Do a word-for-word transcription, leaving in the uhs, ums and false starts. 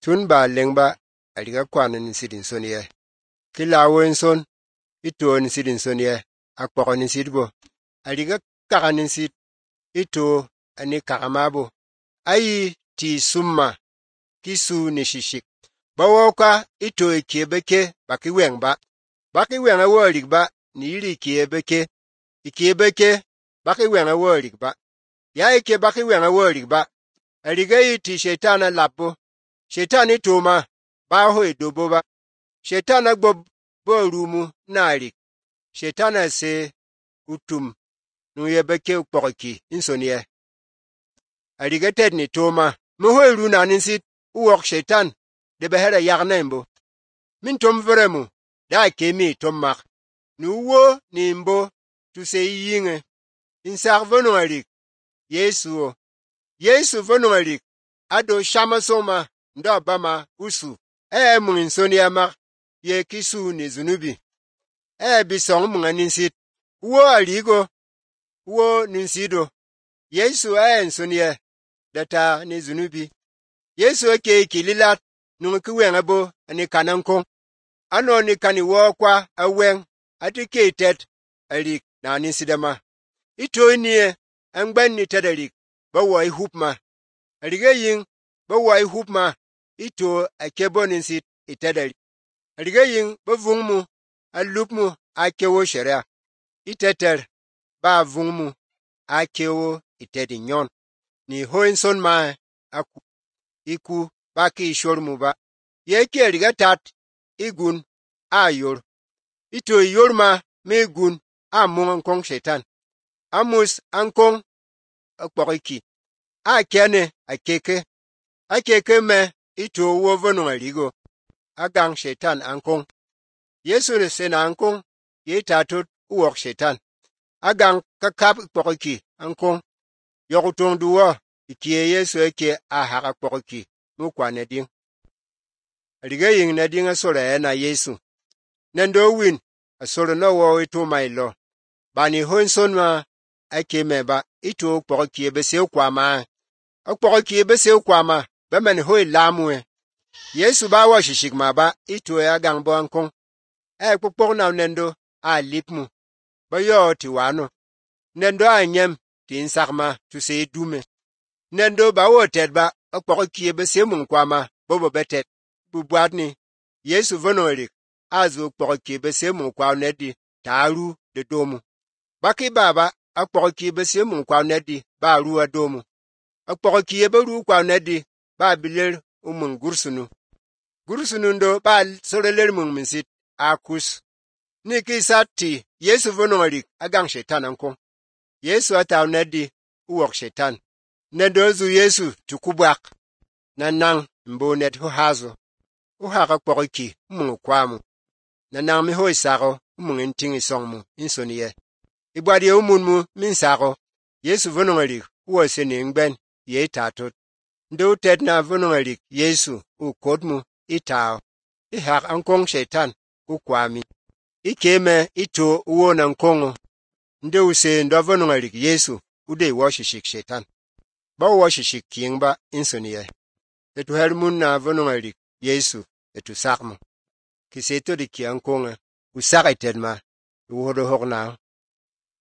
Tun ba lengba aliga kwana ni sidin sonye. Kila wen son ito ni sidin sonye akpoko ni sidbo. Aliga kaka ni sid ito ani kakamabo. Ayi ti summa kisu ni shishik. Bawoka ito ikiebeke baki wengba. Baki wenga woligba ni ili ikiebeke. Ikiebeke baki wenga woligba. Ya ike baki wenga woligba. Aliga iti shetana lapo. Shetani tuma baho idoboba. Shetana gbob borumu nalik. Shetana se utum nuyebeke ukporoki insoniye. Aliga ted ni tuma. Muho iruna ninsit uwok shetan de behera yagnembo. Min tom vremu da kemi tommak. Nuwo nimbo tuse yinge. Insak vono alik. Yesu. Yesu vono alik. Ado shama soma. Ndo bama usu. E mungin sonia mak. Ye kisu ni zunubi. E bisong munga ninsit. Uwo aligo. Uwo ninsido. Yesu e sonia. Data ni zunubi. Yesu eke ikililat. Nungu wengabo ani kanankong. Ano ni kaniwo kwa aweng. Ati keitet. Alik na ninsidama. Ito inie. Angben ni tedalik. Bawa ihupma. Aliga ying. Bawa ihupma. Ito akebo ninsit itedali. Aliga ying bavungmu alupmu akewo sheria. Iteter ba vungmu akewo itedi nyon. Ni hoinson ma aku iku baki ishormu ba. Yeke aliga tat igun ayor. Ito yorma megun amung ankong shetan. Amus ankong akpokiki. Akene akeke. Akeke me ito wo vono aligo. Agang shetan ankong. Yesu ne sena ankong. Ye tatut uwok shetan. Agang kakap pokiki ankong. Yokutong duwa. Ikie Yesu eke ahaka pokiki. Mukwa neding. Aliga ying neding asole ena Yesu. Nendo win. Asole no wo ito mailo. Bani honson ma ake meba. Ito pokiki ebese ukwa ma. Pokiki ebese ukwa ma. Bemeni hoi lamwe. Yesu ba wa shishikma ba ito ya gangbo ankong. E kukpok na nendo a lipmu. Ba yo ti wano. Nendo a nyem ti insakma tu se dume. Nendo ba wo ted ba akpok kie bese mun kwa ma bobo betet. Bubuat ni. Yesu vonolik. Azu akpok kie bese mun kwa nedi taru de domu. Baki baba akpok kie bese mun kwa nedi ba ruwa domu. Akpok kie beru kwa nedi ba biler umun gursunu. Gursunu ndo ba soreler mun minsit akus. Niki sati Yesu vonolik agang shetan ankong. Yesu ataw nedi uwok shetan. Nedozu Yesu tukubwak. Nanang mbonet hu hazo. Uhaka kpokiki umun kwamu. Nanang miho isako umun intingi songmu insoniye. Ibwadi umunmu minsako. Yesu vonolik uwo seni ngben ye tatot. Ndo ted na vonolik Yesu ukodmu itao. Ihak ankong shetan ukwami. Ikeme ito uwo na nkongo. Ndo use ndo vonolik Yesu ude washishik shetan. Ba washishik kingba insoniye. Etu helmun na vonolik Yesu etu sakmu. Kiseto di ki ankonga usaka itedma uwodo hok na.